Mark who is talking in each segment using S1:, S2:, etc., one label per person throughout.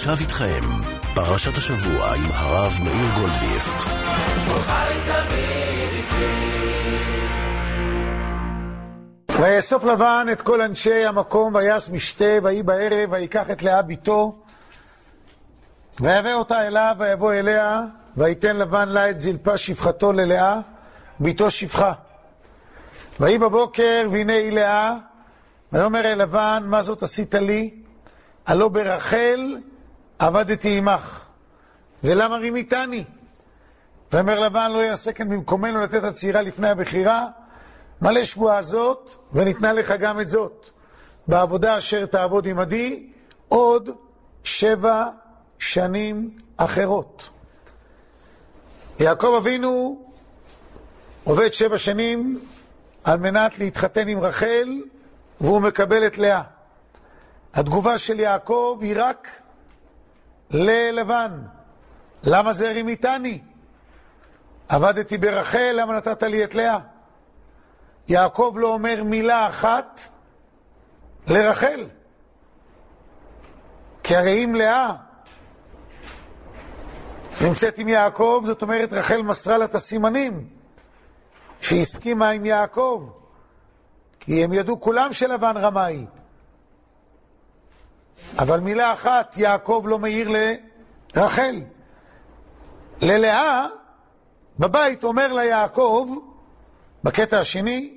S1: ועכשיו איתכם, פרשת השבוע עם הרב מאיר גולדווירט.
S2: ויאסוף לבן את כל אנשי המקום, ויעש משתה, ויהי בערב, ויקח את לאה ביתו, ויבא אותה אליו, ויבוא אליה, ויתן לבן לה את זלפה שפחתו ללאה, ביתו שפחה. ויהי בבוקר, והנה היא לאה, ויאמר אל לבן, מה זאת עשית לי? הלא ברחל עבדתי עמך, ולמה רימיתני? ואומר לבן, לא יעשה כן במקומנו לתת הצעירה לפני הבחירה, מלא שבועה זאת, וניתנה לך גם את זאת. בעבודה אשר תעבוד עמדי, עוד 7 שנים אחרות. יעקב אבינו עובד 7 שנים על מנת להתחתן עם רחל, והוא מקבל את לאה. התגובה של יעקב היא רק ללבן. למה זה רימיתני? עבדתי ברחל, למה נתת לי את לאה? יעקב לא אומר מילה אחת לרחל. כי הרי אם לאה נמצאת עם יעקב, זאת אומרת רחל מסרה לה את הסימנים שהסכימה עם יעקב, כי הם ידעו כולם שלבן רמאי. אבל מילה אחת יעקב לא מעיר לרחל. ללאה בבית אומר לה יעקב בקטע השני,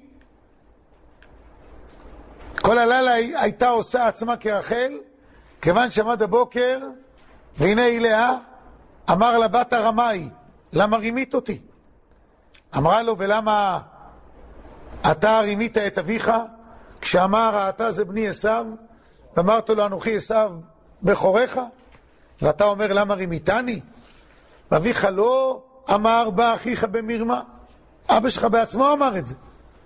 S2: כל הלילה הייתה עושה עצמה כרחל, כיוון שעמד הבוקר והנה היא לאה, אמר לה בת הרמאי, למה רימית אותי? אמרה לו, ולמה אתה רימית את אביך? כשאמר אתה זה בני עשיו, ואמרת לו אנוכי עשיו בכורך, ואתה אומר למה רימיתני? ואביך לא אמר בא אחיך במרמה, אבא שלך בעצמו אמר את זה.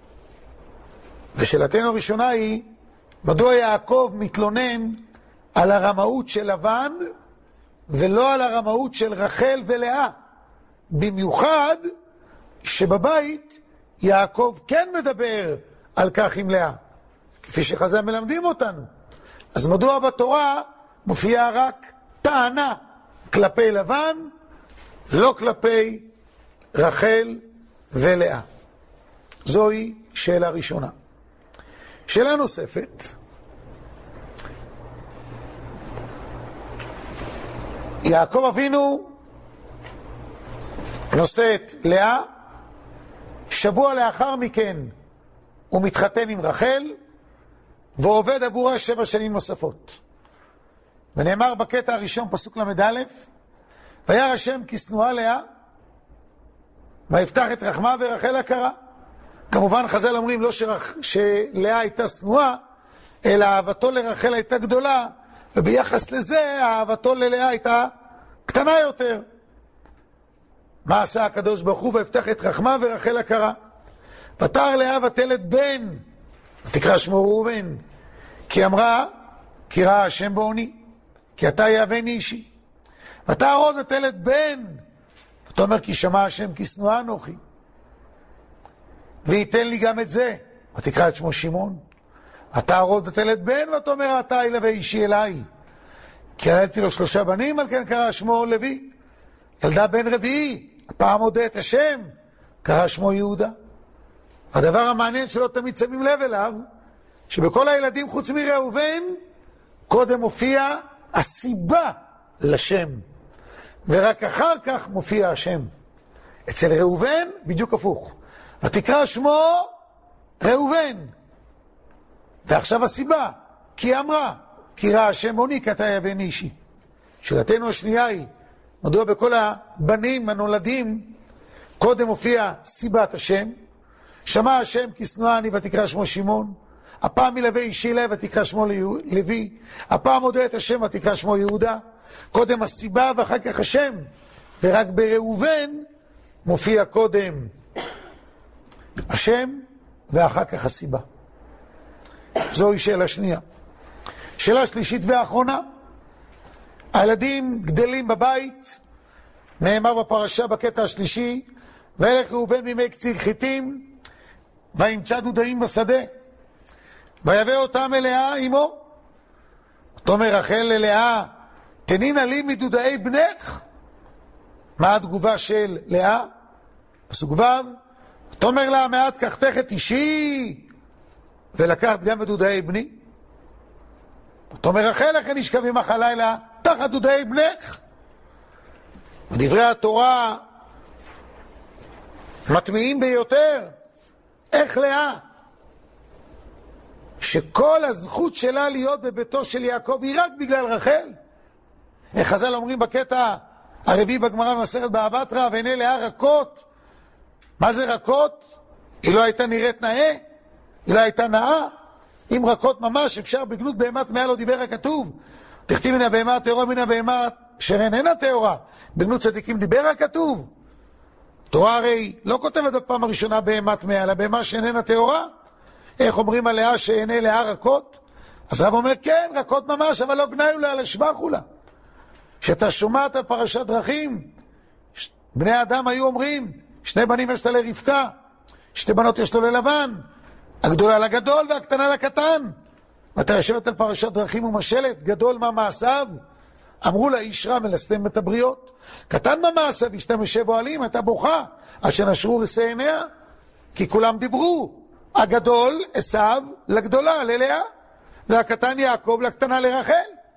S2: ושאלתנו הראשונה היא, מדוע יעקב מתלונן על הרמאות של לבן ולא על הרמאות של רחל ולאה? במיוחד שבבית יעקב כן מדבר על כך עם לאה, כפי שחז"ל מלמדים אותנו. אז מדוע בתורה מופיעה רק טענה כלפי לבן, לא כלפי רחל ולאה? זוהי שאלה ראשונה. שאלה נוספת, יעקב אבינו נושא את לאה, שבוע לאחר מכן הוא מתחתן עם רחל ועובד עבורה 7 שנים נוספות. ונאמר בקטע הראשון פסוק למד א', וירא השם כי שנואה לאה ויפתח את רחמה ורחל הכרה. כמובן חז"ל אומרים לא שלאה הייתה שנואה, אלא אהבתו לרחל הייתה גדולה, וביחס לזה אהבתו ללאה הייתה קטנה יותר. מה עשה הקדוש ברוך הוא? ויפתח את רחמה ורחל הכרה. ותער לאה ותלד בן, ותקרא שמו ראובן, כי אמרה כי ראה השם בעוני, כי אתה יאהבני אישי. ותער עוד ותלד בן, ותאמר כי שמע השם כי שנואה אנוכי, וייתן לי גם את זה, ותקרא את שמו שמעון. ותער עוד ותלד בן, ותאמר אתה ילווה אישי אליי, כי ילדתי לו 3 בנים, על כן קרא שמו לוי. ילדה בן רביעי, הפעם הודה את השם, קרא שמו יהודה. הדבר המעניין שלא תמיד שמים לב אליו, שבכל הילדים חוץ מראובן, קודם מופיע הסיבה לשם, ורק אחר כך מופיע השם. אצל ראובן בדיוק הפוך, ותקרא שמו ראובן, ועכשיו הסיבה, כי אמרה כי ראה השם בעוני, כי אתה יאהבני אישי. שאלתנו השנייה היא, מדוע בכל הבנים הנולדים קודם מופיע סיבת השם? שמע השם כי שנואה אני, ותקרא שמו שמעון. הפעם ילווה אישי אליי, ותקרא שמו לוי. הפעם הודה את השם, ותקרא שמו יהודה. קודם הסיבה ואחר כך השם, ורק בראובן מופיע קודם השם ואחר כך הסיבה. זוהי שאלה שנייה. שאלה שלישית ואחרונה, הילדים גדלים בבית, נאמר בפרשה בקטע השלישי, וילך ראובן מימי קציר חיטים, וימצא דודאים בשדה, ויבא אותם אליה עמו. תאמר רחל ללאה, תנינה לי מדודאי בנך. מה התגובה של לאה? פסוק ו', תאמר לה מעט קחתך את אישי ולקחת גם מדודאי בני. תאמר רחל לכן ישכב עמך הלילה תחת דודאי בנך. ודברי התורה מטמיעים ביותר איך לאה, שכל הזכות שלה להיות בביתו של יעקב היא רק בגלל רחל. איך חז"ל אומרים בקטע הרביעי בגמרא במסכת בבא בתרא, והנה לאה רכות. מה זה רכות? היא לא הייתה נראית נאה, היא לא הייתה נאה. אם רכות ממש אפשר בגנות בהמת מעל לא דיבר הכתוב, תכתיב מן הבהמה הטהורה מן הבהמה אשר איננה טהורה. בגנות צדיקים דיבר הכתוב. תורה הרי לא כותבת בפעם הראשונה בהמת מעל, הבהמה שאיננה טהורה. איך אומרים עליה שאינה לאה רכות? אז רב אומר כן, רכות ממש, אבל לא גנאי לה, לשבחו לה. שאתה שומעת על פרשת דרכים, בני אדם היו אומרים, שני בנים יש לה לרבקה, שתי בנות יש לו ללבן, הגדולה לגדול והקטנה לקטן. ואתה יושבת על פרשת דרכים ומשלת, גדול מה מעשיו? אמרו לה איש רע מלסתם את הבריות. קטן מה מעשיו? אשתה משב אוהלים, הייתה בוכה, עד שנשרו ריסי עיניה, כי כולם דיברו. הגדול עשיו לגדולה ללאה, והקטן יעקב לקטנה לרחל.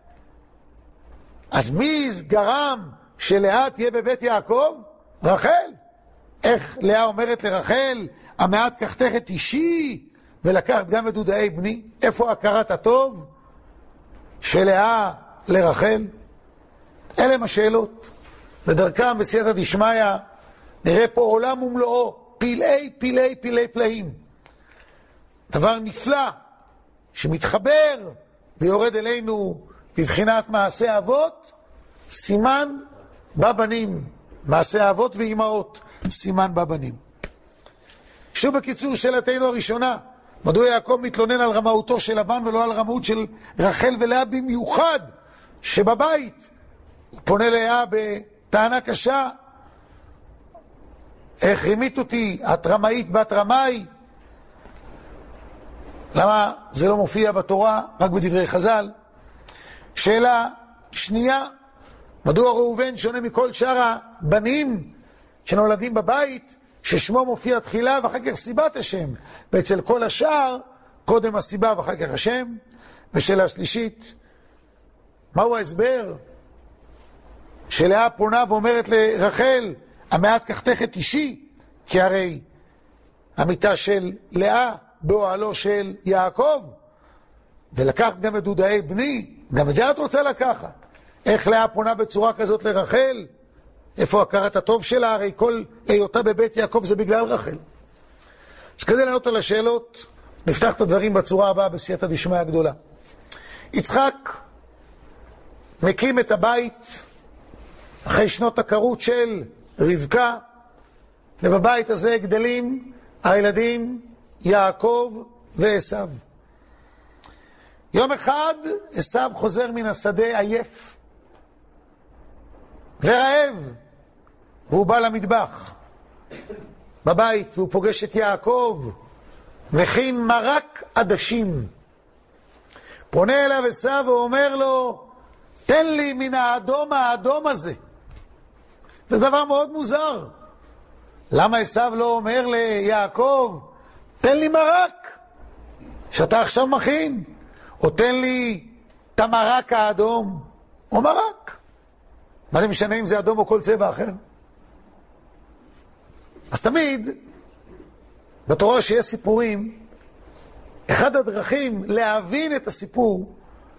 S2: אז מי גרם שלאה תהיה בבית יעקב? רחל. איך לאה אומרת לרחל, המעט קחתך את אישי ולקחת גם את דודאי בני? איפה הכרת הטוב של לאה לרחל? אלה הם השאלות. ודרכם בסייעתא דשמיא נראה פה עולם ומלואו, פלאי פלאים. דבר נפלא שמתחבר ויורד אלינו בבחינת מעשה אבות, סימן בבנים. מעשה אבות ואימהות, סימן בבנים. שוב בקיצור שאלתנו הראשונה, מדוע יעקב מתלונן על רמאותו של לבן ולא על רמאות של רחל ולאה במיוחד שבבית? הוא פונה לאה בטענה קשה, איך רימית אותי, את רמאית בת רמאי. למה זה לא מופיע בתורה, רק בדברי חז"ל? שאלה שנייה, מדוע ראובן שונה מכל שאר הבנים שנולדים בבית, ששמו מופיע תחילה ואחר כך סיבת השם, ואצל כל השאר קודם הסיבה ואחר כך השם? ושאלה שלישית, מהו ההסבר שלאה פונה ואומרת לרחל, המעט קחתך את אישי? כי הרי המיטה של לאה באוהלו של יעקב, ולקחת גם את דודאי בני, גם את זה את רוצה לקחת. איך לאה פונה בצורה כזאת לרחל? איפה הכרת הטוב שלה? הרי כל היותה בבית יעקב זה בגלל רחל. אז כדי לענות על השאלות, נפתח את הדברים בצורה הבאה בסייעתא דשמיא הגדולה. יצחק מקים את הבית אחרי שנות הכרות של רבקה, ובבית הזה גדלים הילדים יעקב ועשיו. יום אחד עשיו חוזר מן השדה עייף ורעב, והוא בא למטבח בבית והוא פוגש את יעקב מכין מרק עדשים. פונה אליו עשיו ואומר לו, תן לי מן האדום הזה. זה דבר מאוד מוזר. למה עשיו לא אומר ליעקב, תן לי מרק שאתה עכשיו מכין, או תן לי את המרק האדום, או מרק? מה זה משנה אם זה אדום או כל צבע אחר? אז תמיד בתורה שיש סיפורים, אחד הדרכים להבין את הסיפור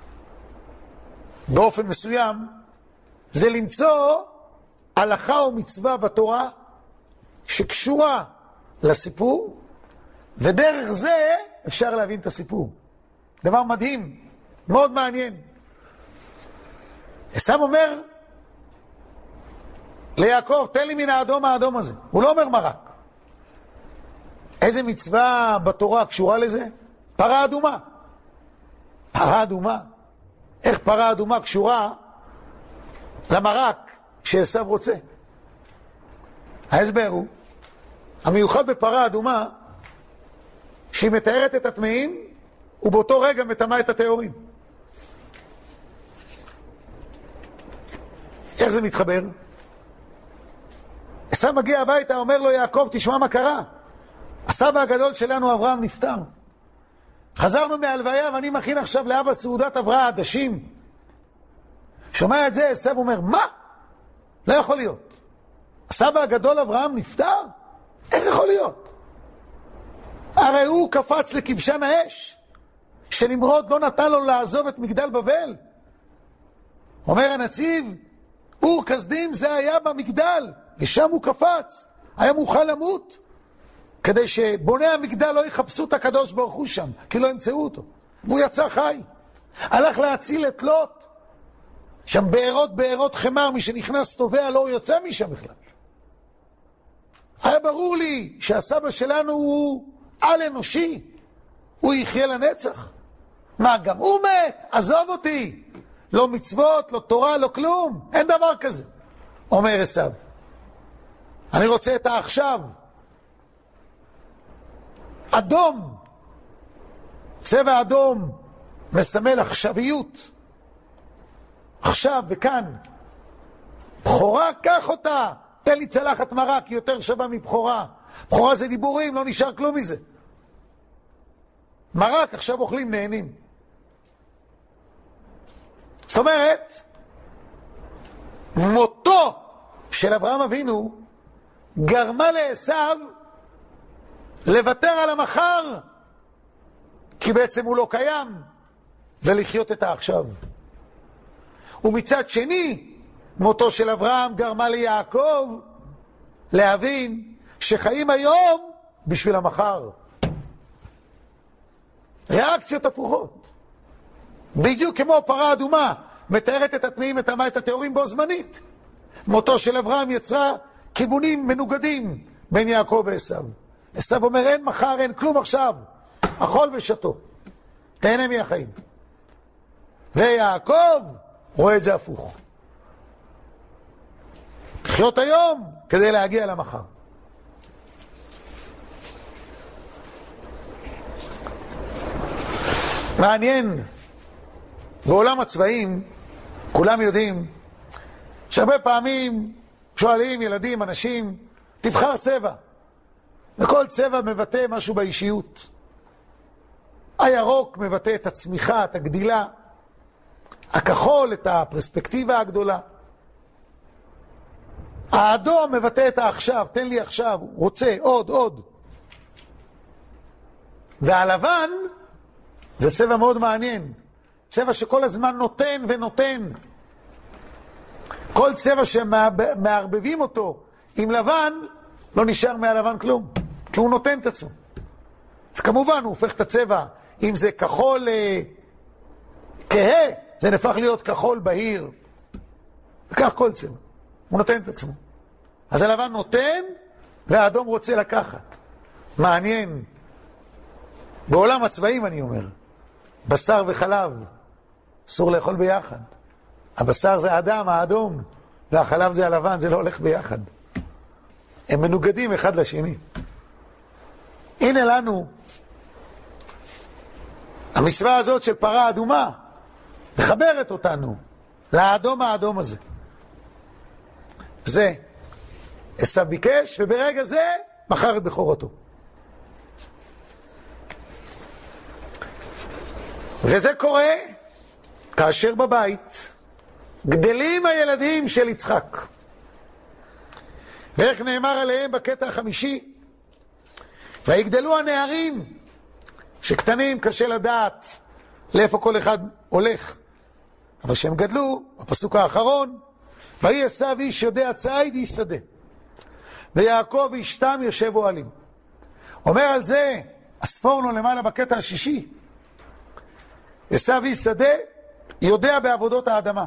S2: באופן מסוים זה למצוא הלכה או מצווה בתורה שקשורה לסיפור, ודרך זה אפשר להבין את הסיפור. דבר מדהים, מאוד מעניין. עשיו אומר ליעקב, תן לי מן האדום הזה. הוא לא אומר מרק. איזה מצווה בתורה קשורה לזה? פרה אדומה. פרה אדומה. איך פרה אדומה קשורה למרק שעשיו רוצה? ההסבר הוא, המיוחד בפרה אדומה, שהיא מתארת את הטמאים, ובאותו רגע מטמאה את הטהורים. איך זה מתחבר? עשיו מגיע הביתה, אומר לו יעקב, תשמע מה קרה. הסבא הגדול שלנו אברהם נפטר. חזרנו מהלוויה ואני מכין עכשיו לאבא סעודת הבראה, עדשים. שומע את זה, עשיו אומר, מה? לא יכול להיות. הסבא הגדול אברהם נפטר? איך יכול להיות? הרי הוא קפץ לכבשן האש, שנמרוד לא נתן לו לעזוב את מגדל בבל. אומר הנציב, אור כסדים זה היה במגדל, ושם הוא קפץ, היה מוכן למות, כדי שבוני המגדל לא יחפשו את הקדוש ברוך הוא שם, כי לא ימצאו אותו. והוא יצא חי. הלך להציל את לוט. שם בארות חמר, מי שנכנס טובע לא יוצא משם בכלל. היה ברור לי שהסבא שלנו הוא על אנושי. הוא יחיה לנצח. מה, גם הוא מת? עזוב אותי. לא מצוות, לא תורה, לא כלום. אין דבר כזה. אומר עשיו. אני רוצה את העכשיו. אדום. צבע אדום מסמל עכשוויות. עכשיו וכאן. בחורה, קח אותה. תן לי צלחת מרק, היא יותר שווה מבחורה. בחורה זה דיבורים, לא נשאר כלום מזה. מרק, עכשיו אוכלים, נהנים. זאת אומרת, מותו של אברהם אבינו גרמה לעשיו לוותר על המחר, כי בעצם הוא לא קיים, ולחיות את העכשיו. ומצד שני, מותו של אברהם גרמה ליעקב להבין שחיים היום בשביל המחר. ריאקציות הפוכות. בדיוק כמו פרה אדומה, מתארת את הטמאים, את הטהורים בו זמנית. מותו של אברהם יצרה כיוונים מנוגדים בין יעקב ועשיו. עשיו אומר, אין מחר, אין כלום עכשיו. אכול ושתו. תהנה מהחיים. ויעקב רואה את זה הפוך. לחיות היום כדי להגיע למחר. מעניין, בעולם הצבעים כולם יודעים שהרבה פעמים שואלים ילדים, אנשים, תבחר צבע, וכל צבע מבטא משהו באישיות. הירוק מבטא את הצמיחה, את הגדילה, הכחול את הפרספקטיבה הגדולה, האדום מבטא את העכשיו, תן לי עכשיו, רוצה עוד. והלבן זה צבע מאוד מעניין, צבע שכל הזמן נותן ונותן. כל צבע שמערבבים אותו עם לבן, לא נשאר מהלבן כלום, כי הוא נותן את עצמו. וכמובן הוא הופך את הצבע, אם זה כחול כהה, זה נפך להיות כחול בהיר. וכך כל צבע, הוא נותן את עצמו. אז הלבן נותן, והאדום רוצה לקחת. מעניין. בעולם הצבעים אני אומר, בשר וחלב, אסור לאכול ביחד. הבשר זה האדם, האדום, והחלב זה הלבן, זה לא הולך ביחד. הם מנוגדים אחד לשני. הנה לנו, המצווה הזאת של פרה אדומה, מחברת אותנו לאדום האדום הזה. זה, עשיו ביקש, וברגע זה מכר את בכורתו. וזה קורה כאשר בבית גדלים הילדים של יצחק. ואיך נאמר עליהם בקטע החמישי? ויגדלו הנערים, שקטנים קשה לדעת לאיפה כל אחד הולך. אבל שהם גדלו, בפסוק האחרון, ויהי עשיו איש יודע ציד איש שדה, ויעקב איש תם יושב אוהלים. אומר על זה הספורנו למעלה בקטע השישי, עשיו איש שדה יודע בעבודות האדמה,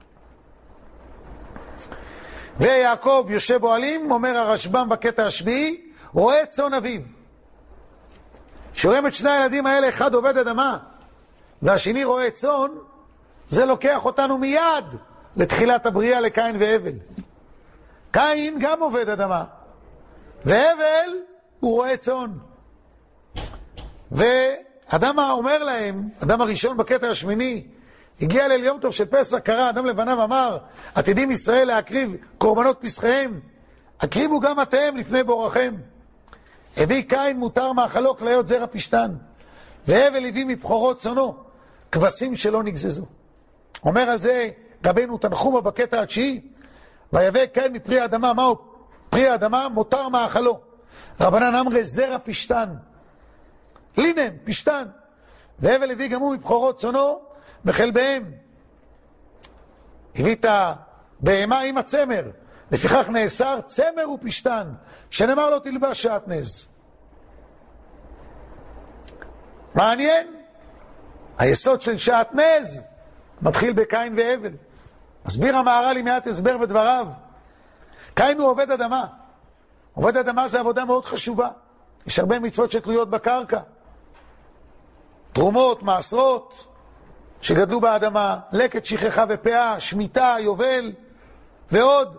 S2: ויעקב יושב אוהלים. אומר הרשב"ם בקטע השביעי, רואה צאן אביו. שרואים את שני הילדים האלה, אחד עובד אדמה והשני רואה צאן, זה לוקח אותנו מיד לתחילת הבריאה, לקין והבל. קין גם עובד אדמה, והבל הוא רואה צאן. ואדם אומר להם, אדם הראשון בקטע השמיני, הגיע ליל יום טוב של פסח, קרא אדם לבניו, אמר, עתידים ישראל להקריב קורבנות פסחיהם, הקריבו גם אתם לפני בורכם. הביא קין מותר מאכלו כליות זרע פשתן, והבל הביא מבחורות צונו, כבשים שלא נגזזו. אומר על זה רבנו תנחומה בקטע התשיעי, ויבא קין מפרי האדמה, מהו פרי האדמה? מותר מאכלו. רבנן אמרי זרע פשתן, לינם, פשתן. והבל הביא גם הוא מבחורות צונו, בחלביהם. הביא את הבהמה עם הצמר, לפיכך נאסר צמר ופשתן, שנאמר לו תלבש שעטנז. מעניין, היסוד של שעטנז מתחיל בקין והבל. מסביר המהר"ל עם מעט הסבר בדבריו. קין הוא עובד אדמה. עובד אדמה זה עבודה מאוד חשובה. יש הרבה מצוות שתלויות בקרקע. תרומות, מעשרות שגדלו באדמה, לקט, שכחה ופאה, שמיטה, יובל ועוד.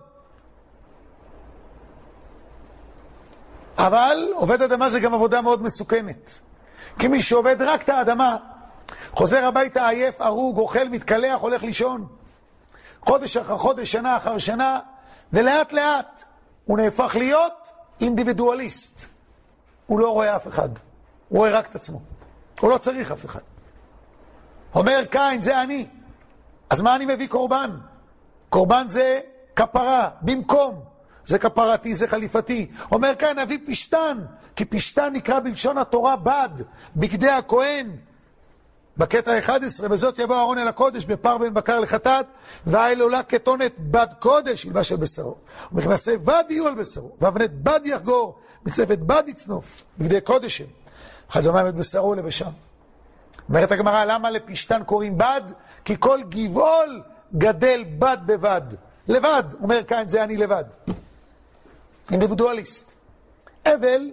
S2: אבל עובד אדמה זה גם עבודה מאוד מסוכנת. כי מי שעובד רק את האדמה, חוזר הביתה עייף, הרוג, אוכל, מתקלח, הולך לישון. חודש אחר חודש, שנה אחר שנה, ולאט לאט הוא נהפך להיות אינדיבידואליסט. הוא לא רואה אף אחד. הוא רואה רק את עצמו. הוא לא צריך אף אחד. אומר קין, זה אני. אז מה אני מביא קורבן? קורבן זה כפרה, במקום. זה כפרתי, זה חליפתי. אומר קין, נביא פשתן, כי פשתן נקרא בלשון התורה בד, בגדי הכהן. בקטע 11, בזאת יבוא אהרון אל הקודש, בפר בין בקר לחטאת, והאל עולה כתונת בד קודש, ילבש על בשרו. ומכנסי בד יהיו על בשרו, ואבנת בד יחגור, מצלפת בד יצנוף, בגדי קודש הם. חזומה את בשרו לבשם. אומרת הגמרא, למה לפשתן קוראים בד? כי כל גבעול גדל בד בבד. לבד, אומר קין, זה אני לבד. אינדיבידואליסט. אבל,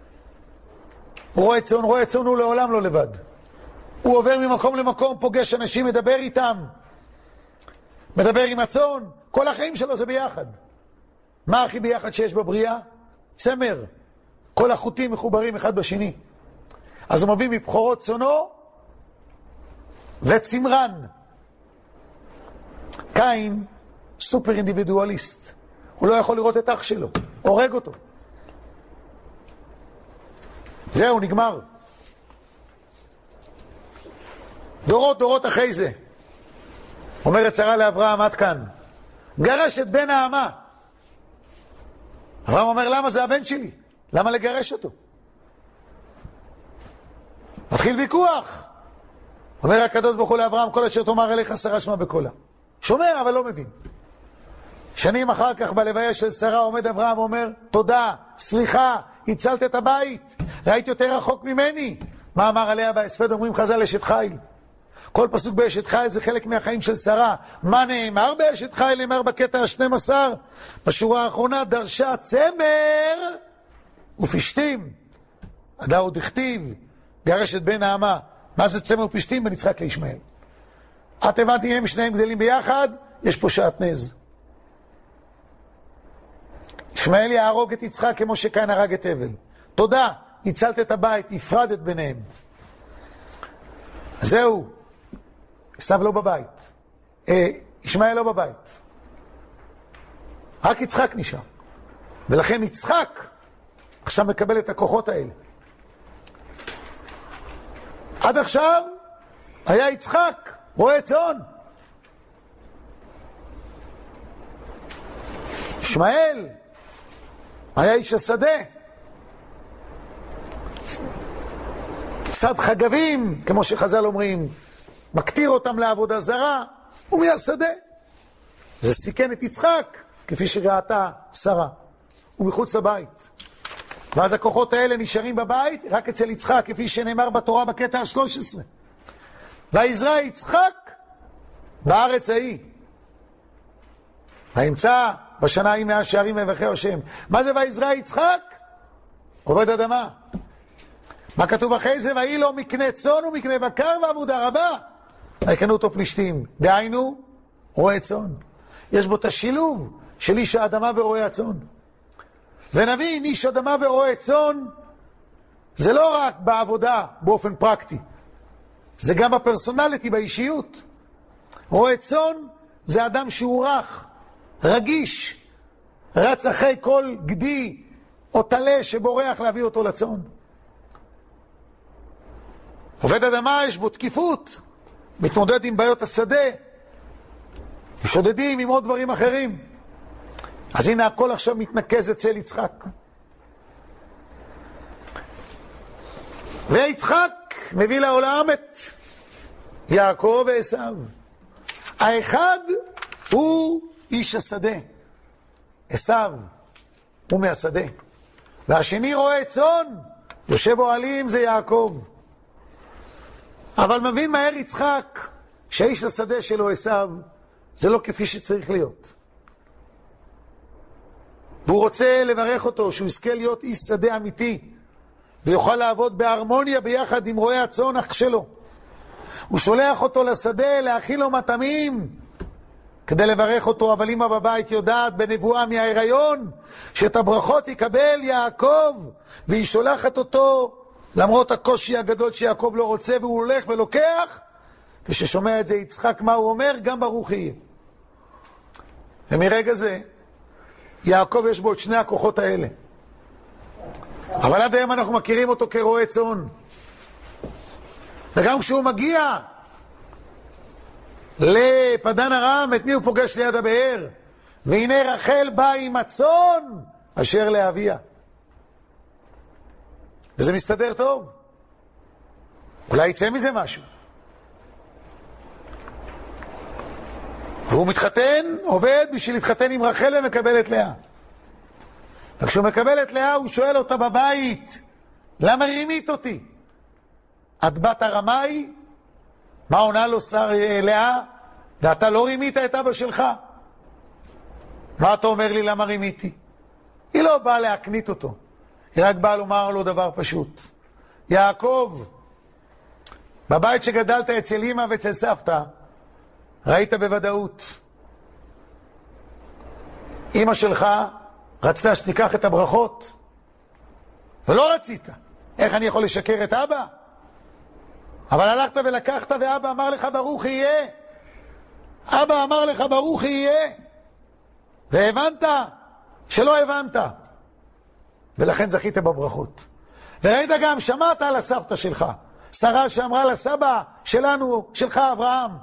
S2: רואה צאן הוא לעולם לא לבד. הוא עובר ממקום למקום, פוגש אנשים, מדבר איתם. מדבר עם הצאן. כל החיים שלו זה ביחד. מה הכי ביחד שיש בבריאה? צמר. כל החוטים מחוברים אחד בשני. אז הוא מביא מבחורות צאנו וצמרן. קין סופר אינדיבידואליסט. הוא לא יכול לראות את אח שלו. הורג אותו. זהו, נגמר. דורות אחרי זה. אומרת שרה לאברהם, עד כאן. גרש את בן האמה. אברהם אומר, למה זה הבן שלי? למה לגרש אותו? מתחיל ויכוח. אומר הקדוש ברוך הוא לאברהם, כל אשר תאמר אליך שרה שמע בקולה. שומע אבל לא מבין. שנים אחר כך בלוויה של שרה עומד אברהם ואומר, תודה, סליחה, הצלת את הבית, ראית יותר רחוק ממני. מה אמר עליה בהספד? אומרים חז"ל אשת חיל. כל פסוק באשת חיל זה חלק מהחיים של שרה. מה נאמר באשת חיל? נאמר בקטע ה-12 בשורה האחרונה, דרשה צמר ופשתים. עדה עוד הכתיב, גרש את בן האמה. מה זה צמר ופשתים? בין יצחק לישמעאל. את הבנתי, הם שניהם גדלים ביחד, יש פה שעטנז. ישמעאל יהרוג את יצחק כמו שקין הרג את הבל. תודה, הצלת את הבית, הפרדת ביניהם. זהו, עשיו לא בבית, ישמעאל לא בבית, רק יצחק נשאר. ולכן יצחק עכשיו מקבל את הכוחות האלה. עד עכשיו היה יצחק רועה צאן. ישמעאל היה איש השדה, צד חגבים, כמו שחז"ל אומרים, מקטיר אותם לעבודה זרה, ומהשדה. זה סיכן את יצחק, כפי שראתה שרה, ומחוץ לבית. ואז הכוחות האלה נשארים בבית, רק אצל יצחק, כפי שנאמר בתורה בקטע ה-13. ויזרע יצחק בארץ ההיא. וימצא בשנה ההיא 100 שערים ויברכהו השם. מה זה ויזרע יצחק? עובד אדמה. מה כתוב אחרי זה? ויהי לו מקנה צאן ומקנה בקר ועבודה רבה. ויקנו אותו פלישתים. דהיינו, רועה צאן. יש בו את השילוב של איש האדמה ורועה הצאן. ונבין, איש אדמה ורועה צאן, זה לא רק בעבודה באופן פרקטי. זה גם בפרסונליטי, באישיות. רועה צאן זה אדם שהוא רך, רגיש, רץ אחרי כל גדי או תלה שבורח להביא אותו לצאן. עובד אדמה יש בו תקיפות, מתמודד עם בעיות השדה, שודדים עם עוד דברים אחרים. אז הנה הכל עכשיו מתנקז אצל יצחק. ויצחק מביא לעולם את יעקב ועשיו. האחד הוא איש השדה, עשיו הוא מהשדה, והשני רועה צאן, יושב אוהלים, זה יעקב. אבל מבין מהר יצחק שהאיש השדה שלו עשיו זה לא כפי שצריך להיות, והוא רוצה לברך אותו שהוא יזכה להיות איש שדה אמיתי ויוכל לעבוד בהרמוניה ביחד עם רועה הצאן אח שלו. הוא שולח אותו לשדה להכין לו מטעמים כדי לברך אותו, אבל אמא בבית יודעת בנבואה מההיריון שאת הברכות יקבל יעקב, והיא שולחת אותו למרות הקושי הגדול שיעקב לא רוצה, והוא הולך ולוקח. כששומע את זה יצחק מה הוא אומר? גם ברוך יהיה. ומרגע זה יעקב יש בו את שני הכוחות האלה, אבל עד היום אנחנו מכירים אותו כרועה צאן. וגם כשהוא מגיע לפדן ארם, את מי הוא פוגש ליד הבאר? והנה רחל באה עם הצאן אשר לאביה. וזה מסתדר טוב, אולי יצא מזה משהו. והוא מתחתן, עובד בשביל להתחתן עם רחל ומקבל את לאה. וכשהוא מקבל את לאה הוא שואל אותה בבית, למה רימית אותי? את בת הרמאי? מה עונה לו לאה? ואתה לא רימית את אבא שלך? מה אתה אומר לי למה רימיתי? היא לא באה להקנית אותו, היא רק באה לומר לו דבר פשוט. יעקב, בבית שגדלת אצל אמא ואצל סבתא ראית בוודאות, אמא שלך רצתה שתיקח את הברכות ולא רצית. איך אני יכול לשקר את אבא? אבל הלכת ולקחת ואבא אמר לך ברוך יהיה. אבא אמר לך ברוך יהיה, והבנת שלא הבנת, ולכן זכית בברכות. וראית גם, שמעת על הסבתא שלך, שרה, שאמרה לסבא שלנו, שלך אברהם,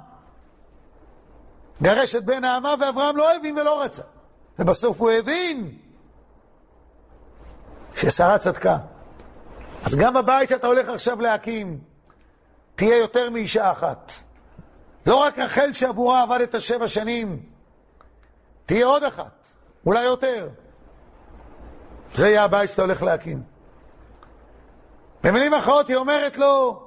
S2: גרש את בן האמה, ואברהם לא הבין ולא רצה, ובסוף הוא הבין ששרה צדקה. אז גם בבית שאתה הולך עכשיו להקים תהיה יותר מאישה אחת. לא רק רחל שעבורה עבדת 7 שנים, תהיה עוד אחת, אולי יותר. זה יהיה הבית שאתה הולך להקים. במילים אחרות היא אומרת לו,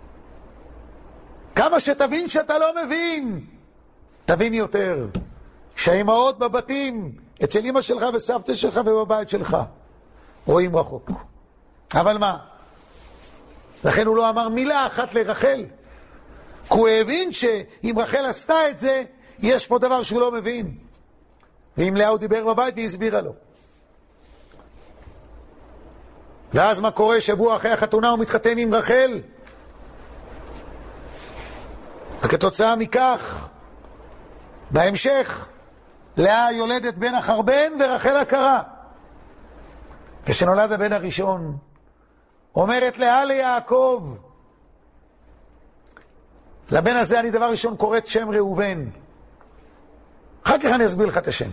S2: כמה שתבין שאתה לא מבין, תבין יותר. שהאימהות בבתים, אצל אמא שלך וסבתא שלך ובבית שלך, רואים רחוק. אבל מה? לכן הוא לא אמר מילה אחת לרחל, כי הוא הבין שאם רחל עשתה את זה, יש פה דבר שהוא לא מבין. ואם לאה הוא דיבר בבית והיא הסבירה לו. ואז מה קורה? שבוע אחרי החתונה הוא מתחתן עם רחל, וכתוצאה מכך בהמשך לאה יולדת בן אחר בן ורחל הכרה. כשנולד הבן הראשון אומרת לאה ליעקב, לבן הזה אני דבר ראשון קוראת שם ראובן, אחר כך אני אסביר לך את השם.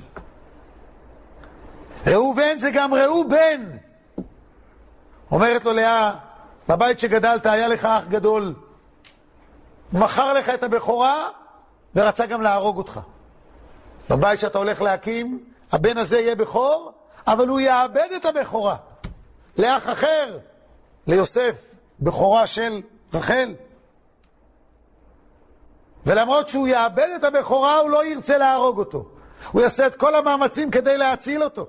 S2: ראובן זה גם ראובן. אומרת לו לאה, בבית שגדלת היה לך אח גדול, הוא מכר לך את הבכורה ורצה גם להרוג אותך. בבית שאתה הולך להקים, הבן הזה יהיה בכור, אבל הוא יאבד את הבכורה לאח אחר, ליוסף, בכורה של רחל. ולמרות שהוא יאבד את הבכורה, הוא לא ירצה להרוג אותו, הוא יעשה את כל המאמצים כדי להציל אותו.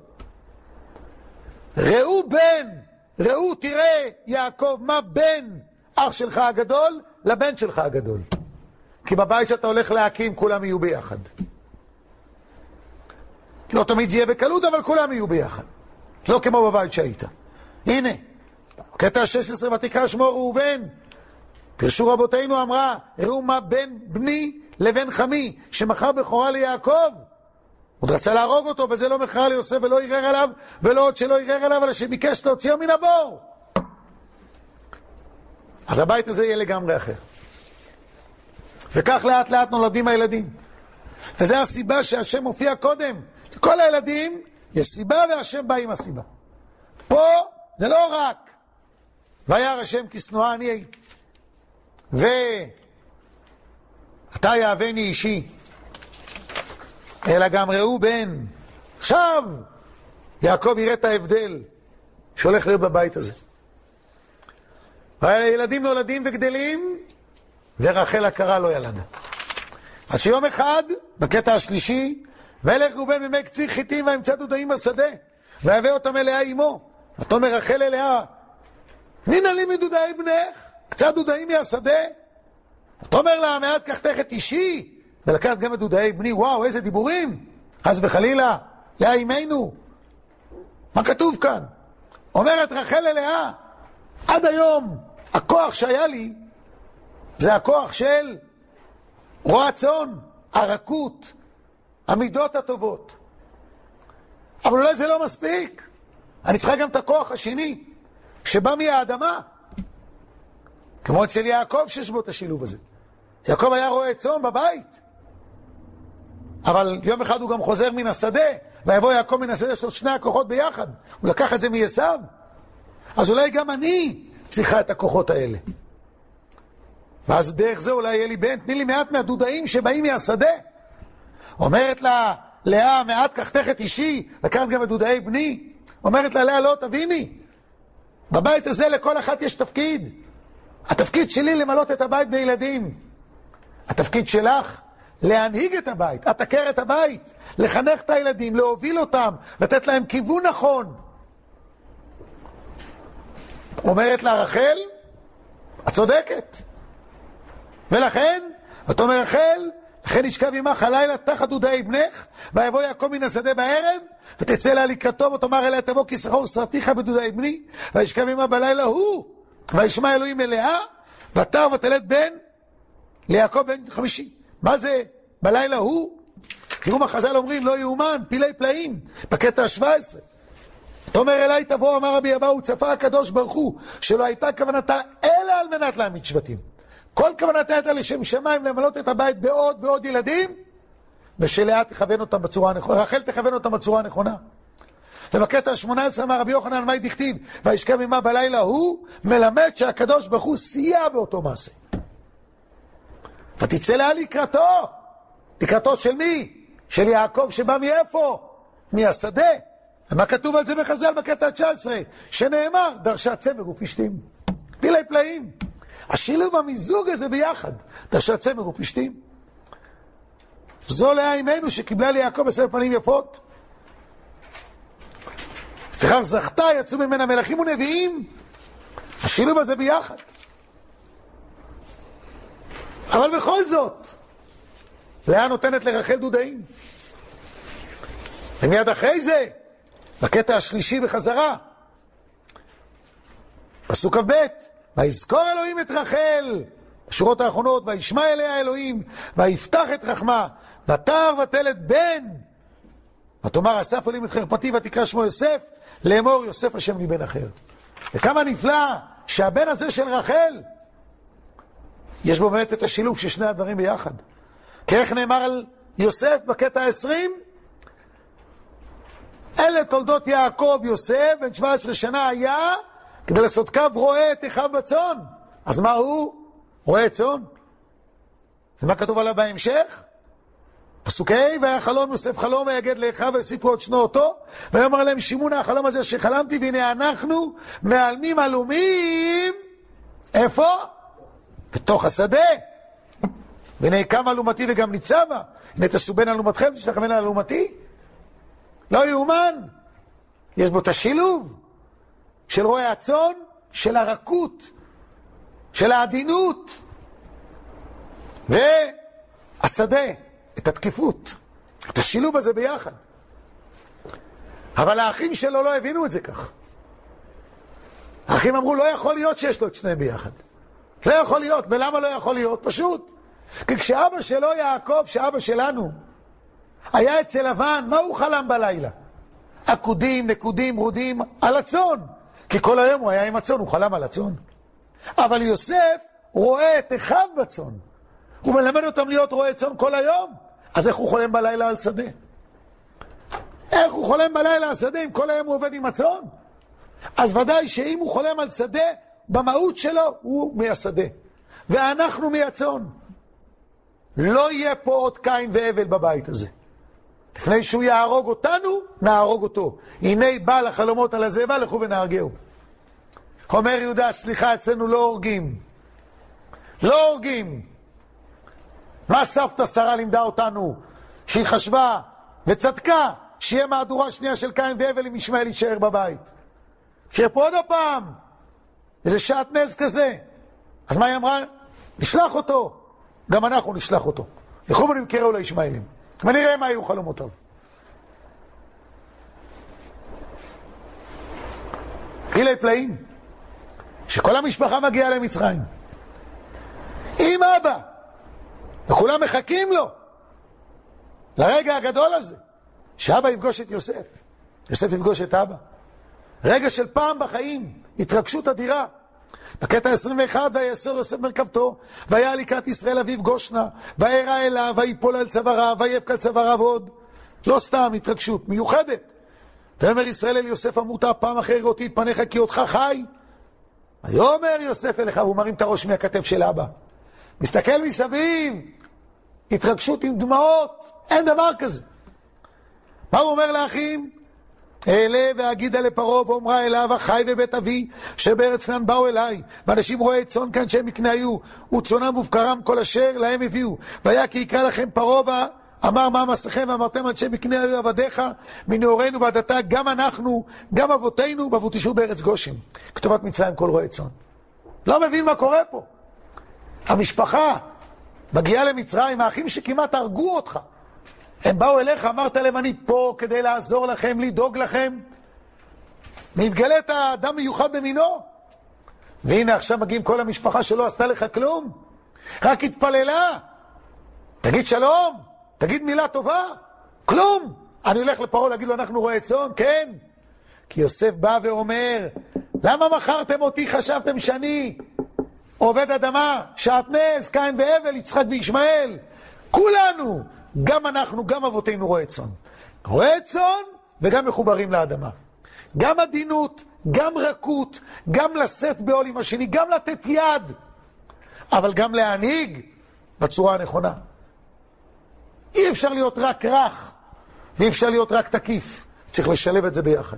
S2: ראו בן, ראו, תראה יעקב, מה בן אח שלך הגדול לבן שלך הגדול. כי בבית שאתה הולך להקים כולם יהיו ביחד. לא תמיד יהיה בקלות, אבל כולם יהיו ביחד, לא כמו בבית שהיית. הנה קטע 16, ותקרא שמו ראובן, פרשו רבותינו, אמרה ראו מה בן בני לבן חמי, שמכר בכורה ליעקב. עוד רצה להרוג אותו, וזה לא מכר ליוסף ולא ערער עליו, ולא עוד שלא ערער עליו, אלא שביקש להוציאו מן הבור. אז הבית הזה יהיה לגמרי אחר. וכך לאט לאט נולדים הילדים. וזו הסיבה שהשם מופיע קודם. כל הילדים, יש סיבה והשם בא עם הסיבה. פה זה לא רק וירא השם כי שנואה אני ואתה יאהבני אישי, אלא גם ראו בן. עכשיו יעקב יראה את ההבדל שהולך להיות בבית הזה. והילדים נולדים וגדלים, ורחל הכרה לא ילדה. אז שיום אחד, בקטע השלישי, וילך ראובן ממי קציר חיטים וימצא דודאים בשדה, ויבא אותם אליה עמו. ותאמר רחל אליה, נינה לי מדודאי בנך, קצת דודאים מהשדה. ותאמר לה, מעט קחתך את אישי, ולקחת גם את דודאי בני. וואו, איזה דיבורים. חס וחלילה, לאה אימנו. מה כתוב כאן? אומרת רחל אליה, עד היום הכוח שהיה לי זה הכוח של רוע צאן, הרכות, המידות הטובות. אבל אולי זה לא מספיק. אני צריכה גם את הכוח השני שבא מהאדמה, כמו אצל יעקב שיש בו את השילוב הזה. יעקב היה רועה צאן בבית, אבל יום אחד הוא גם חוזר מן השדה, ויבוא יעקב מן השדה, יש לו שני הכוחות ביחד. הוא לקח את זה מעשיו. אז אולי גם אני צריכה את הכוחות האלה. ואז דרך זה אולי יהיה לי בן, תני לי מעט מהדודאים שבאים מהשדה. אומרת לה, לאה, מעט קחתך את אישי, לקחת גם את דודאי בני. אומרת לה, לאה, לא, תביני. בבית הזה לכל אחת יש תפקיד. התפקיד שלי למלות את הבית בילדים. התפקיד שלך להנהיג את הבית, לתקר את הבית, לחנך את הילדים, להוביל אותם, לתת להם כיוון נכון. אומרת לה רחל, את צודקת. ולכן, ותאמר רחל, לכן ישכב עמך הלילה תחת דודאי בנך, ויבוא יעקב מן השדה בערב, ותצא לה לקראתו, ותאמר אליה תבוא כי שכור שרתיך בדודאי בני, וישכב עמה בלילה הוא, וישמע אלוהים אליה, ותר ותלד בן ליעקב בן חמישי. מה זה בלילה הוא? תראו מה חז"ל אומרים, לא יאומן, פילי פלאים, בקטע ה-17. תאמר אליי תבוא, אמר רבי אבאו, צפה הקדוש ברוך הוא, שלא הייתה כוונתה אלא על מנת להעמיד שבטים. כל כוונתה הייתה לשם שמיים, למלות את הבית בעוד ועוד ילדים, ושלאה תכוון אותם בצורה הנכונה, רחל תכוון אותם בצורה הנכונה. ובקטע ה-18 אמר רבי יוחנן, מה דכתיב? וישכב עמה בלילה הוא, מלמד שהקדוש ברוך הוא סייע באותו מעשה. ותצא לה לקראתו. לקראתו של מי? של יעקב שבא מאיפה? מהשדה. ומה כתוב על זה בחז"ל בקטע ה-19? שנאמר, דרשה צמר ופשתים. פילי פלאים. השילוב המיזוג הזה ביחד, דרשה צמר ופשתים. זו לאה אימנו שקיבלה ליעקב בסבר פנים יפות. לפיכך זכתה, יצאו ממנה מלכים ונביאים. השילוב הזה ביחד. אבל בכל זאת, לאה נותנת לרחל דודאים. ומיד אחרי זה, בקטע השלישי בחזרה, פסוק כ"ב, ויזכור אלוהים את רחל, בשורות האחרונות, וישמע אליה אלוהים, ויפתח את רחמה, ותר ותלד בן, ותאמר אסף אלוהים את חרפתי, ותקרא שמו יוסף, לאמור יוסף השם לי בן אחר. וכמה נפלא שהבן הזה של רחל, יש בו באמת את השילוב של שני הדברים ביחד. כי איך נאמר על יוסף בקטע 20? אלה תולדות יעקב. יוסף בן 17 שנה היה כדי לעשות קו רואה את אחיו בצאן. אז מה הוא? רואה צאן. ומה כתוב עליו בהמשך? פסוק ה', והיה חלום יוסף חלום ויגד לאחיו ויוסיפו עוד שנו אותו, ויאמר להם שימון החלום הזה שחלמתי, והנה אנחנו מעלמים עלומים. איפה? בתוך השדה. והנה קם אלומתי וגם ניצבה, הנה תעשו בין אלומתכם ותשתחוון על אלומתי. לא יאומן. יש בו את השילוב של רועי הצאן, של הרכות, של העדינות, והשדה, את התקיפות, את השילוב הזה ביחד. אבל האחים שלו לא הבינו את זה כך. האחים אמרו, לא יכול להיות שיש לו את שניהם ביחד. לא יכול להיות. ולמה לא יכול להיות? פשוט. כי כשאבא שלו יעקב, שאבא שלנו, היה אצל לבן, מה הוא חלם בלילה? עקודים, נקודים, רודים, על הצאן. כי כל היום הוא היה עם הצאן, הוא חלם על הצאן. אבל יוסף רואה את אחיו בצאן. הוא מלמד אותם להיות רואה צאן כל היום. אז איך הוא חולם בלילה על שדה? איך הוא חולם בלילה על שדה אם כל היום הוא עובד עם הצאן? אז ודאי שאם הוא חולם על שדה, במהות שלו הוא מהשדה. ואנחנו מהצאן. לא יהיה פה עוד קין והבל בבית הזה. לפני שהוא יהרוג אותנו, נהרוג אותו. הנה בא לחלומות על הזאבה, לכו ונהרגהו. אומר יהודה, סליחה, אצלנו לא הורגים. לא הורגים. מה סבתא שרה לימדה אותנו? שהיא חשבה וצדקה שיהיה מהדורה שנייה של קין והבל אם ישמעאל יישאר בבית. שיהיה פה עוד הפעם איזה שעת נז כזה. אז מה היא אמרה? נשלח אותו. גם אנחנו נשלח אותו. לכו ונמכרו לישמעאלים. ונראה מה היו חלומותיו. חילי פלאים, שכל המשפחה מגיעה למצרים. עם אבא. וכולם מחכים לו. לרגע הגדול הזה. שאבא יפגוש את יוסף. יוסף יפגוש את אבא. רגע של פעם בחיים. התרגשות אדירה. בקטע 21, ויאסור יוסף מרכבתו, והיה לקראת ישראל אביו גושנה, וירא אליו, ויפול על צוואריו, ויבכה על צוואריו עוד. לא סתם, התרגשות מיוחדת. ואומר ישראל אל יוסף, אמרת פעם אחרי ראותי את פניך כי אותך חי. ויאמר יוסף אליך, והוא מרים את הראש מהכתף של אבא. מסתכל מסביב, התרגשות עם דמעות, אין דבר כזה. מה הוא אומר לאחים? אלה והגידה לפרעה ואומרה אליו, החי ובית אבי שבארץ כנען באו אליי, ואנשים רואי צאן כאן שהם יקנה היו, וצאנם ובקרם כל אשר להם הביאו, והיה כי יקרא לכם פרעה אמר מה מסכם, ואמרתם עד שהם יקנה היו עבדיך מנעורינו ועד עתה, גם אנחנו גם אבותינו בעבור תשבו בארץ גושן. כתובת מצרים כל רואי צאן. לא מבין מה קורה פה. המשפחה מגיעה למצרים, האחים שכמעט הרגו אותך, הם באו אליך, אמרת להם אני פה כדי לעזור לכם, לדאוג לכם. והתגלית אדם מיוחד במינו. והנה עכשיו מגיעים כל המשפחה שלא עשתה לך כלום. רק התפללה. תגיד שלום, תגיד מילה טובה. כלום. אני הולך לפרעה להגיד לו אנחנו רואי צאן, כן. כי יוסף בא ואומר, למה מכרתם אותי? חשבתם שאני עובד אדמה, שעטנז, קין והבל, יצחק וישמעאל. כולנו. גם אנחנו, גם אבותינו רואי צאן. רואי צאן וגם מחוברים לאדמה. גם עדינות, גם רכות, גם לשאת בעול עם השני, גם לתת יד, אבל גם להנהיג בצורה הנכונה. אי אפשר להיות רק רך, ואי אפשר להיות רק תקיף. צריך לשלב את זה ביחד.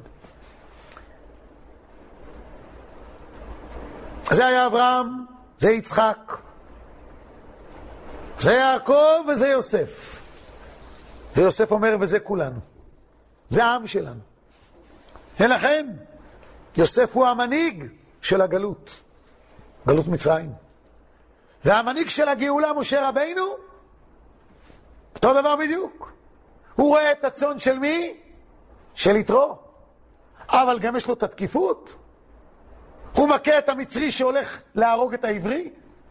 S2: זה היה אברהם, זה יצחק, זה יעקב וזה יוסף. ויוסף אומר, וזה כולנו. זה העם שלנו. ולכן, יוסף הוא המנהיג של הגלות. גלות מצרים. והמנהיג של הגאולה, משה רבינו, אותו דבר בדיוק. הוא רואה את הצאן של מי? של יתרו. אבל גם יש לו את התקיפות. הוא מכה את המצרי שהולך להרוג את העברי.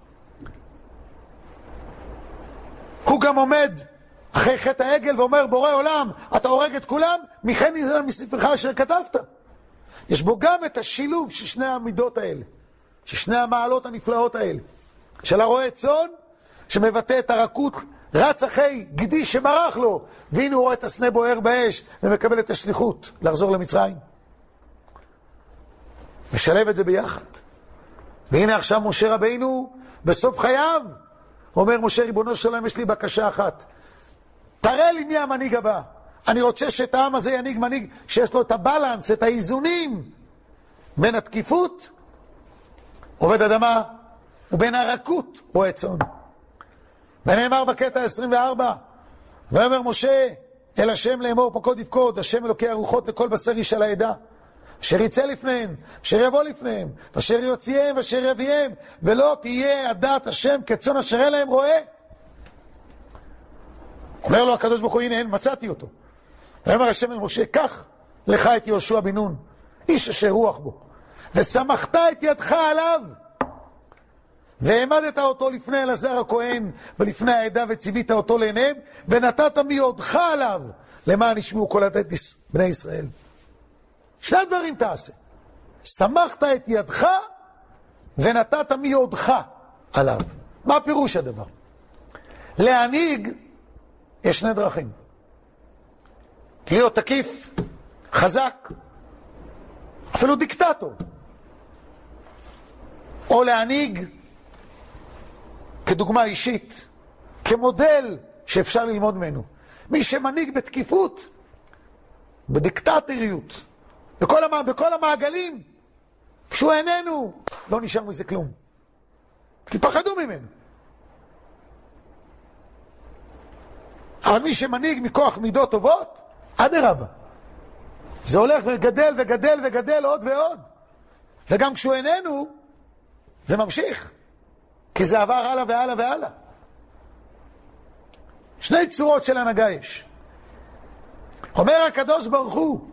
S2: הוא גם עומד אחרי חטא העגל ואומר, בורא עולם, אתה הורג את כולם, מכן נזל מספרך אשר כתבת. יש בו גם את השילוב של שני המידות האלה, של שני המעלות הנפלאות האלה, של הרועה צאן, שמבטא את הרכות, רץ אחרי גדי שמרח לו, והנה הוא רואה את הסנה בוער באש, ומקבל את השליחות לחזור למצרים. משלב את זה ביחד. והנה עכשיו משה רבינו, בסוף חייו, אומר משה ריבונו של עולם, יש לי בקשה אחת. תראה לי מי המנהיג הבא. אני רוצה שאת העם הזה ינהיג מנהיג שיש לו את הבלנס, את האיזונים בין התקיפות, עובד אדמה, ובין הרכות, רועה צאן. ונאמר בקטע 24, ואומר משה אל השם לאמור פקוד יפקוד, השם אלוקי הרוחות לכל בשר איש על העדה, אשר יצא לפניהם, אשר יבוא לפניהם, ואשר יוציאם ואשר יביאם, ולא תהיה עדת השם כצאן אשר אין להם רועה. אומר לו הקדוש ברוך הוא, הנה מצאתי אותו. ואומר השם אל משה, קח לך את יהושע בן נון, איש אשר רוח בו, ושמחת את ידך עליו, והעמדת אותו לפני אלעזר הכהן ולפני העדה וציווית אותו לעיניהם, ונתת מיודך עליו למען ישמעו כל עדת בני ישראל. שני דברים תעשה. שמחת את ידך ונתת מיודך עליו. מה פירוש הדבר? להנהיג יש שני דרכים. להיות תקיף, חזק, אפילו דיקטטור. או להנהיג כדוגמה אישית, כמודל שאפשר ללמוד ממנו. מי שמנהיג בתקיפות, בדיקטטוריות, בכל המעגלים, כשהוא איננו, לא נשאר מזה כלום. כי פחדו ממנו. אבל מי שמנהיג מכוח מידות טובות, אדרבה. זה הולך וגדל וגדל וגדל עוד ועוד. וגם כשהוא איננו, זה ממשיך. כי זה עבר הלאה והלאה והלאה. שני צורות של הנהגה יש. אומר הקדוש ברוך הוא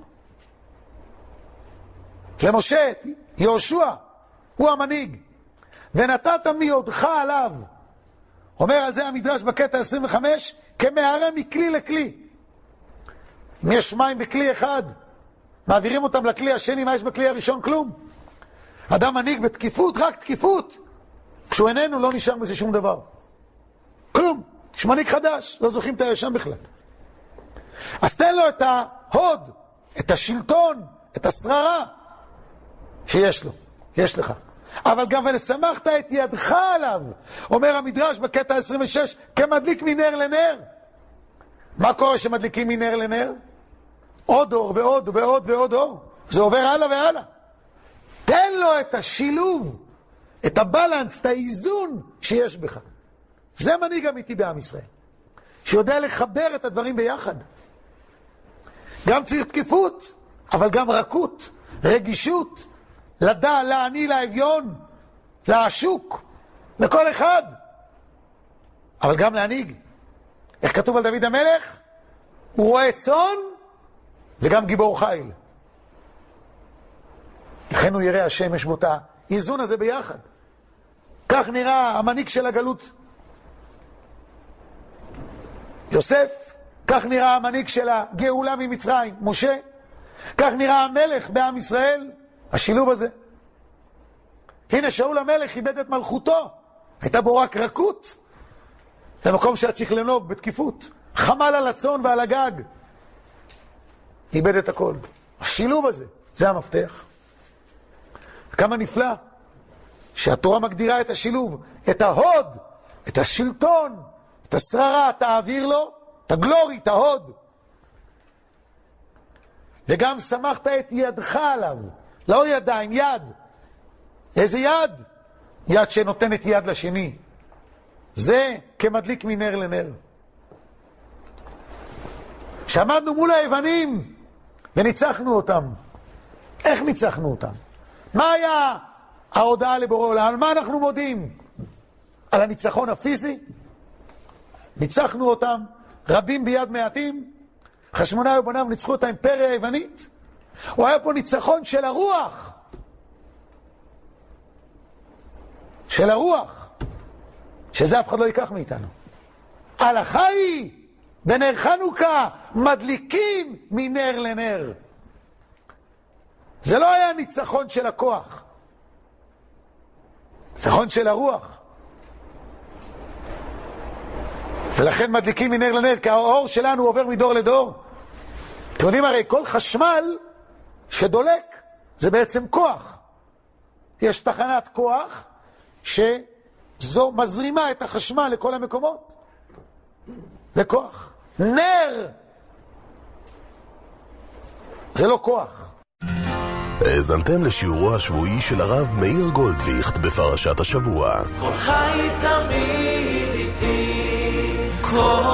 S2: למשה, יהושע, הוא המנהיג, ונתת מיודך עליו. אומר על זה המדרש בקטע 25, כמערה מכלי לכלי. אם יש מים בכלי אחד, מעבירים אותם לכלי השני, מה יש בכלי הראשון? כלום. אדם מנהיג בתקיפות, רק תקיפות. כשהוא איננו, לא נשאר מזה שום דבר. כלום. יש מנהיג חדש, לא זוכים את הישן בכלל. אז תן לו את ההוד, את השלטון, את השררה שיש לו, יש לך. אבל גם ולשמחת את ידך עליו, אומר המדרש בקטע 26, כמדליק מנר לנר. מה קורה שמדליקים מנר לנר? עוד אור ועוד ועוד ועוד אור. זה עובר הלאה והלאה. תן לו את השילוב, את הבלנס, את האיזון שיש בך. זה מנהיג אמיתי בעם ישראל, שיודע לחבר את הדברים ביחד. גם צריך תקיפות, אבל גם רכות, רגישות, לדע, לעני, לאביון, לעשוק, לכל אחד. אבל גם להנהיג. איך כתוב על דוד המלך? הוא רואה צאן וגם גיבור חיל. לכן הוא ירא השם, יש בו את האיזון הזה ביחד. כך נראה המנהיג של הגלות יוסף, כך נראה המנהיג של הגאולה ממצרים משה, כך נראה המלך בעם ישראל, השילוב הזה. הנה שאול המלך איבד את מלכותו, הייתה בו רק רכות, זה מקום שהיה צריך לנהוג בתקיפות, חמל על הצאן ועל הגג, איבד את הכל. השילוב הזה, זה המפתח. כמה נפלא שהתורה מגדירה את השילוב, את ההוד, את השלטון, את השררה, תעביר לו, את הגלורי, את ההוד. וגם שמחת את ידך עליו, לא ידיים, יד. איזה יד? יד שנותנת יד לשני. זה כמדליק מנר לנר. שעמדנו מול היוונים וניצחנו אותם. איך ניצחנו אותם? מה היה ההודעה לבורא עולם? על מה אנחנו מודים? על הניצחון הפיזי? ניצחנו אותם, רבים ביד מעטים. חשמונאי ובניו ניצחו את האימפריה היוונית. או היה פה ניצחון של הרוח. של הרוח. שזה אף אחד לא ייקח מאיתנו. ההלכה היא, בנר חנוכה, מדליקים מנר לנר. זה לא היה ניצחון של הכוח. ניצחון של הרוח. ולכן מדליקים מנר לנר, כי האור שלנו עובר מדור לדור. אתם יודעים הרי, כל חשמל שדולק, זה בעצם כוח. יש תחנת כוח שזו מזרימה את החשמל לכל המקומות. זה כוח. נר! זה לא כוח.
S1: האזנתם לשיעורו השבועי של הרב מאיר גולדוויכט בפרשת השבוע.
S3: כל חי תמיד איתי, כל